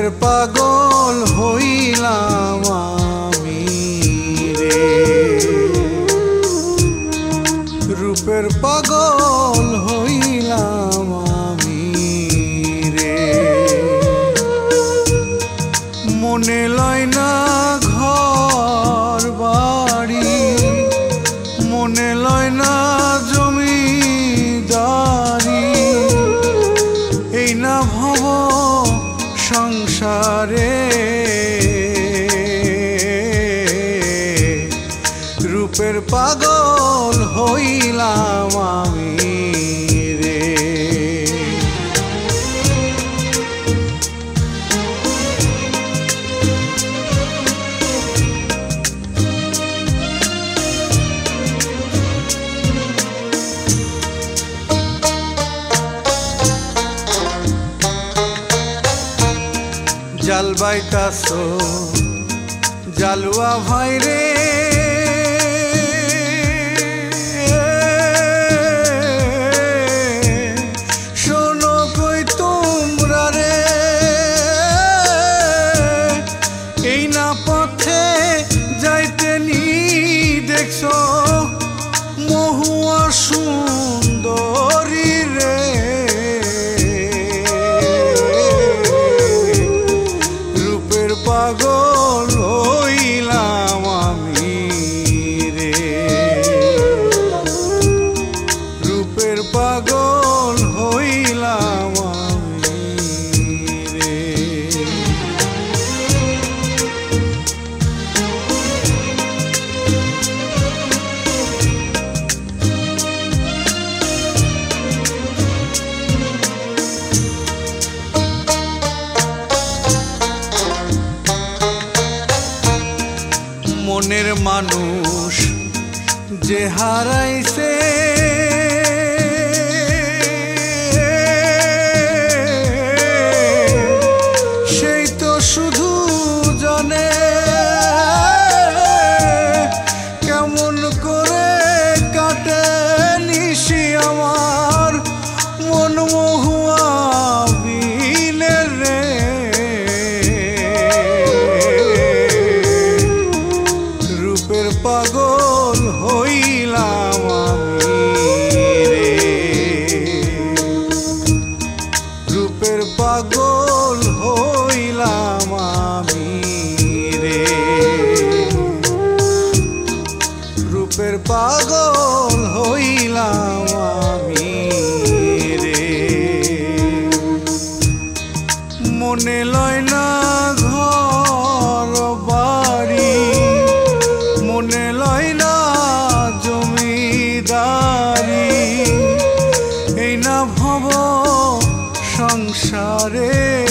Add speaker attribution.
Speaker 1: রূপের পাগল হইলাম আমি রে, রূপের পাগল হইলাম আমি রে। মনে লয় না ঘর বাড়ি, মনে লয় না জমিদারি, এই না ভব সংসারে। রূপের পাগল হইলাম আমি রে। জাল বাইতাছো জালুয়া ভাই রে, শোনো কই তোমরা রে, এই না পথে যাইতে নি দেখছো মহুয়া সুন্দরী রে। পাগল হইলাম আমি রে, রূপের পাগল হইলাম আমি রে। মনের মানুষ যে হারাইছে, সেই তো শুধু জানে কেমন করে কাটে নিশি আমার মন মহুয়া বিনে রে। রূপের পাগল হইলাম আমি রে, রূপের পাগল হইলাম আমি রে, রূপের পাগল হইলাম আমি রে। মনে লয় না ঘর বাড়ি, মনে লয় না জমিদারি, এই না ভব সংসারে।